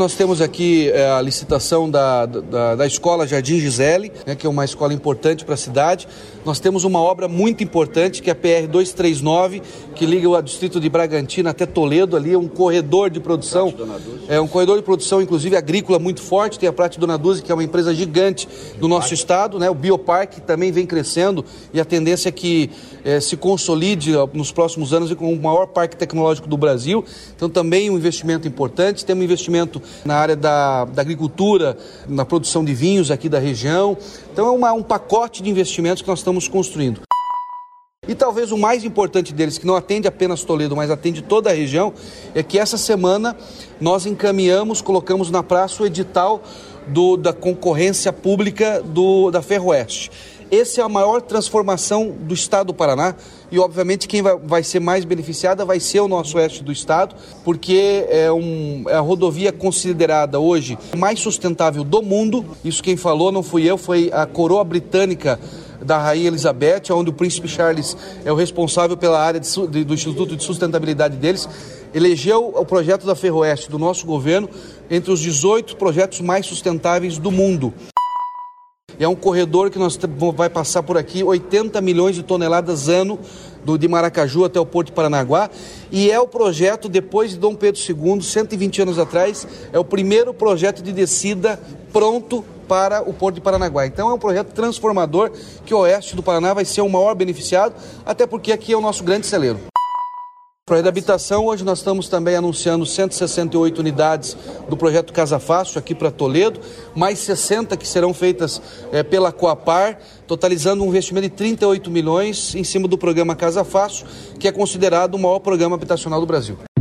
nós temos aqui a licitação da Escola Jardim Gisele, né, que é uma escola importante para a cidade. Nós temos uma obra muito importante, que é a PR-239, que liga o distrito de Bragantina até Toledo, ali é um corredor de produção. É um corredor de produção, inclusive, agrícola muito forte. Tem a Prate Dona Dulce, que é uma empresa gigante do nosso estado, né? O Bioparque também vem crescendo e a tendência é que se consolide nos próximos anos com o maior parque tecnológico do Brasil. Então, também um investimento importante. Temos um investimento na área da agricultura, na produção de vinhos aqui da região. Então, é um pacote de investimentos que nós estamos construindo. E talvez o mais importante deles, que não atende apenas Toledo, mas atende toda a região, é que essa semana nós colocamos na praça o edital da concorrência pública da Ferroeste. Essa é a maior transformação do estado do Paraná e, obviamente, quem vai ser mais beneficiada vai ser o nosso oeste do estado, porque é a rodovia considerada hoje mais sustentável do mundo. Isso quem falou não fui eu, foi a coroa britânica da Rainha Elizabeth, onde o Príncipe Charles é o responsável pela área do Instituto de Sustentabilidade deles. Elegeu o projeto da Ferroeste do nosso governo entre os 18 projetos mais sustentáveis do mundo. É um corredor que vai passar por aqui 80 milhões de toneladas ano, de Maracaju até o Porto de Paranaguá, e é o projeto, depois de Dom Pedro II, 120 anos atrás, é o primeiro projeto de descida pronto para o Porto de Paranaguá. Então é um projeto transformador que o oeste do Paraná vai ser o maior beneficiado, até porque aqui é o nosso grande celeiro. Projeto de habitação, hoje nós estamos também anunciando 168 unidades do projeto Casa Fácil aqui para Toledo, mais 60 que serão feitas pela Coapar, totalizando um investimento de 38 milhões em cima do programa Casa Fácil, que é considerado o maior programa habitacional do Brasil.